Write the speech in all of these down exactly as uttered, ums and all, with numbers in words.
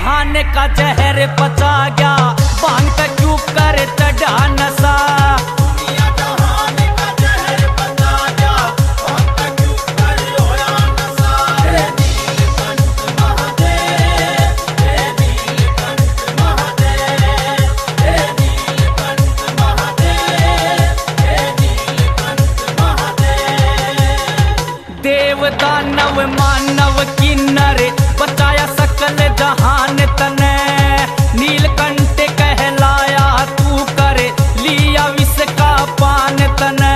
जहान का जहर पचा गया, भांग तक क्यों कर चढ़ा नशा। दुनिया जहान का जहर पचा गया, भांग तक क्यों कर होया नशा। हे नीलकंठ महादेव, हे नीलकंठ महादेव, हे नीलकंठ महादेव, हे नीलकंठ महादेव। देव दानव मानव किन्नर बचाया सकल जहान तने, नीलकंठ कहलाया तू कर लिया विष का पान तने।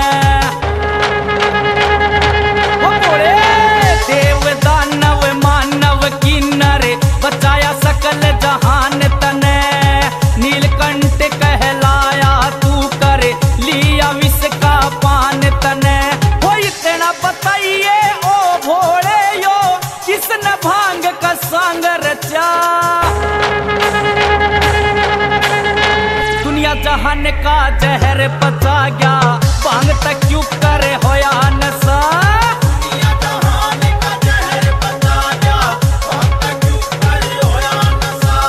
ओ बोले देव दानव मानव किन्नर बचाया सकल जहान तने, नीलकंठ कहलाया तू कर लिया विष का पान तने। हो इतना बताइए ओ भोले यो, किसने भांग का संग रचा। दुनिया जहान का जहर पचा गया, भांग तक क्यों करे होया नशा। दुनिया जहान का जहर पचा गया, भांग तक क्यों कर होया नशा।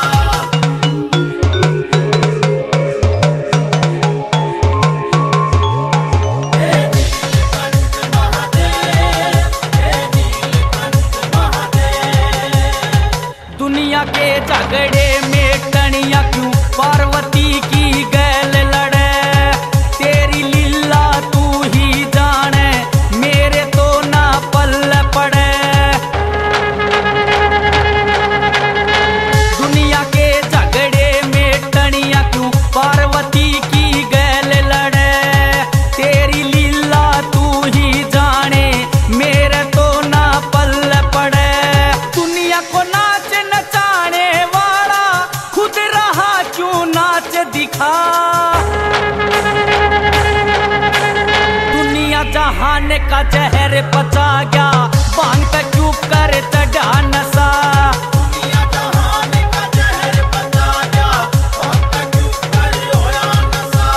हे नीलकंठ महादेव, हे नीलकंठ महादेव। दुनिया के झगड़े में टनिया क्यों पार्वती की गैल लड़े, तेरी लीला तू ही जाने मेरे तो ना पल पड़े। दुनिया के झगड़े में टनिया क्यों पार्वती की गैल लड़े, तेरी लीला तू ही जाने मेरे तो ना पल पड़े। दुनिया को नाच नचाने वाला खुद रहा क्यों नाच दिखा। दुनिया जहान का जहर पचा गया, भांग तक क्यों कर चढ़ा नशा। दुनिया जहान का जहर पचा गया, भांग तक क्यों कर होया नशा।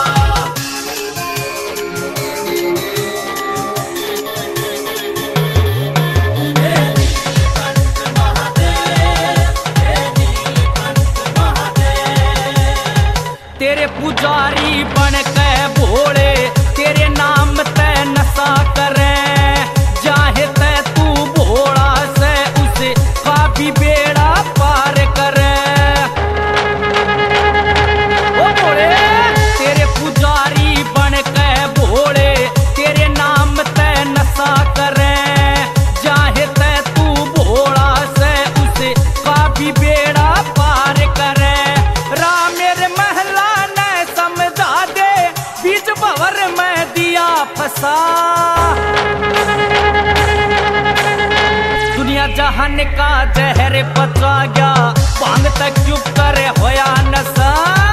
हे नीलकंठ महादेव, हे नीलकंठ महादेव। तेरे पुजारी बन के भोले तेरे नाम ते नशा करे, चाहे ते तू भोला से उसे का भी बेड़ा पार करे। ओ भोले तेरे पुजारी बन के भोले तेरे नाम ते नशा करे, चाहे ते तू भोला से उसे का भी बेड़ा पार करे। राम मेरे महला ने समझा दे, बीच भंवर में दिया फंसा। दुनिया जहान का जहर पचा गया, भांग तक चुप करे होया नशा।